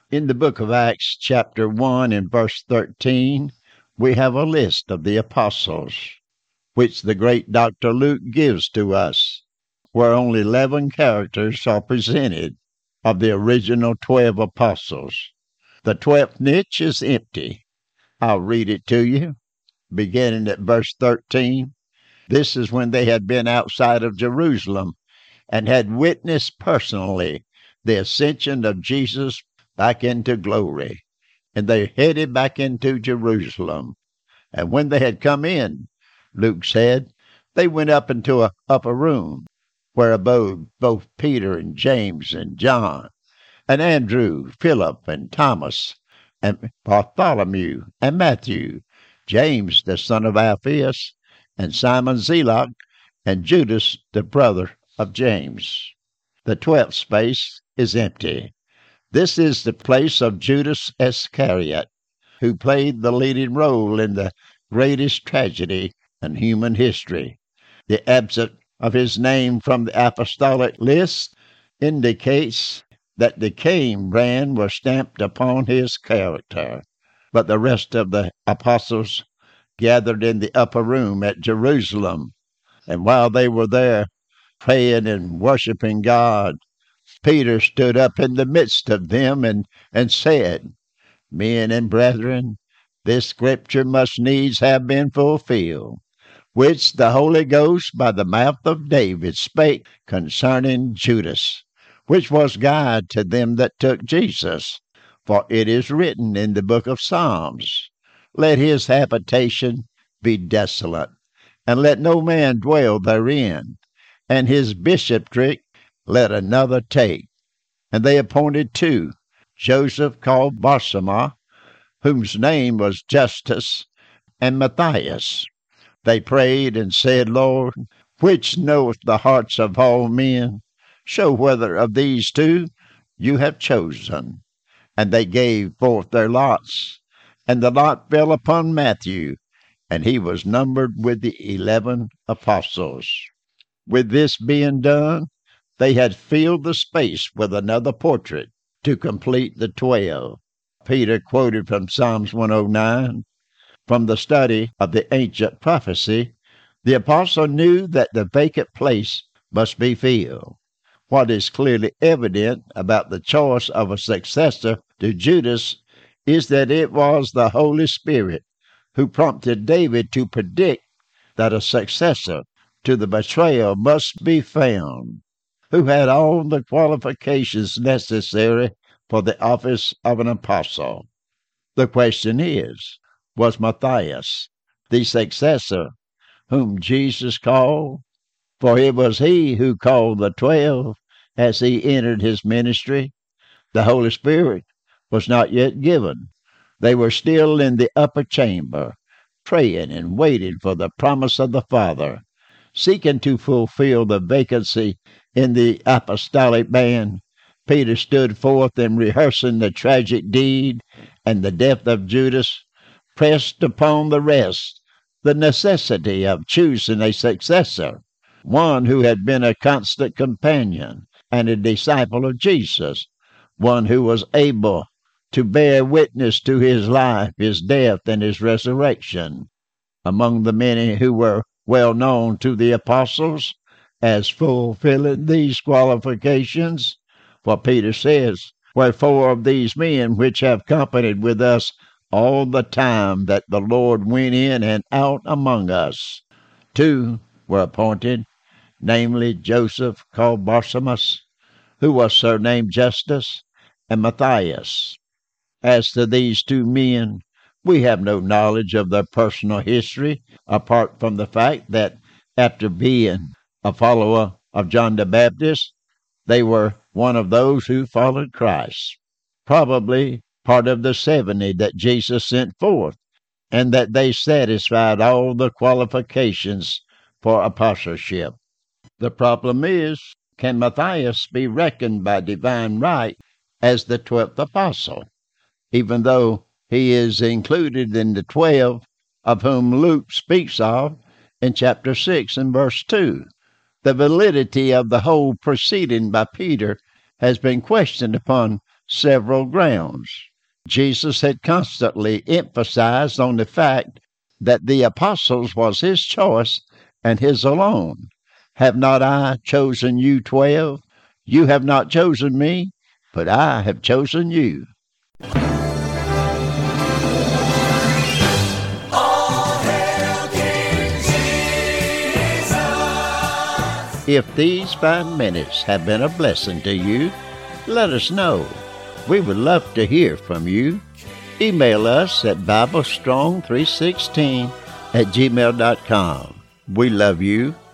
In the book of Acts, chapter 1 and verse 13, we have a list of the apostles, which the great Dr. Luke gives to us, where only 11 characters are presented of the original 12 apostles. The 12th niche is empty. I'll read it to you, beginning at verse 13. This is when they had been outside of Jerusalem and had witnessed personally the ascension of Jesus back into glory. And they headed back into Jerusalem. And when they had come in, Luke said, they went up into an upper room, where abode both Peter and James and John, and Andrew, Philip and Thomas, and Bartholomew and Matthew, James the son of Alphaeus, and Simon Zealot, and Judas the brother of James. The 12th space is empty. This is the place of Judas Iscariot, who played the leading role in the greatest tragedy in human history. The absence of his name from the apostolic list indicates that the Cain brand was stamped upon his character. But the rest of the apostles gathered in the upper room at Jerusalem, and while they were there praying and worshiping God, Peter stood up in the midst of them and said, Men and brethren, this scripture must needs have been fulfilled, which the Holy Ghost by the mouth of David spake concerning Judas, which was guide to them that took Jesus. For it is written in the book of Psalms, Let his habitation be desolate, and let no man dwell therein, and his bishopric let another take. And they appointed 2, Joseph called Barsabbas, whose name was Justus, and Matthias. They prayed and said, Lord, which knoweth the hearts of all men, show whether of these 2 you have chosen. And they gave forth their lots, and the lot fell upon Matthew, and he was numbered with the 11 apostles. With this being done, they had filled the space with another portrait to complete the 12. Peter quoted from Psalms 109. From the study of the ancient prophecy, the apostle knew that the vacant place must be filled. What is clearly evident about the choice of a successor to Judas is that it was the Holy Spirit who prompted David to predict that a successor to the betrayer must be found, who had all the qualifications necessary for the office of an apostle. The question is, was Matthias the successor whom Jesus called? For it was he who called the 12 as he entered his ministry. The Holy Spirit was not yet given. They were still in the upper chamber, praying and waiting for the promise of the Father, seeking to fulfill the vacancy in the apostolic band. Peter stood forth and rehearsing the tragic deed and the death of Judas, pressed upon the rest the necessity of choosing a successor, one who had been a constant companion and a disciple of Jesus, one who was able to bear witness to his life, his death, and his resurrection. Among the many who were well known to the apostles as fulfilling these qualifications, for Peter says, Wherefore of these men which have companied with us all the time that the Lord went in and out among us, 2 were appointed, namely Joseph called Barsabbas, who was surnamed Justus, and Matthias. As to these 2 men, we have no knowledge of their personal history, apart from the fact that after being a follower of John the Baptist, they were one of those who followed Christ, probably part of the 70 that Jesus sent forth, and that they satisfied all the qualifications for apostleship. The problem is, can Matthias be reckoned by divine right as the 12th apostle, even though he is included in the 12 of whom Luke speaks of in chapter 6 and verse 2? The validity of the whole proceeding by Peter has been questioned upon several grounds. Jesus had constantly emphasized on the fact that the apostles was his choice and his alone. Have not I chosen you 12? You have not chosen me, but I have chosen you. If these 5 minutes have been a blessing to you, let us know. We would love to hear from you. Email us at BibleStrong316@gmail.com. We love you.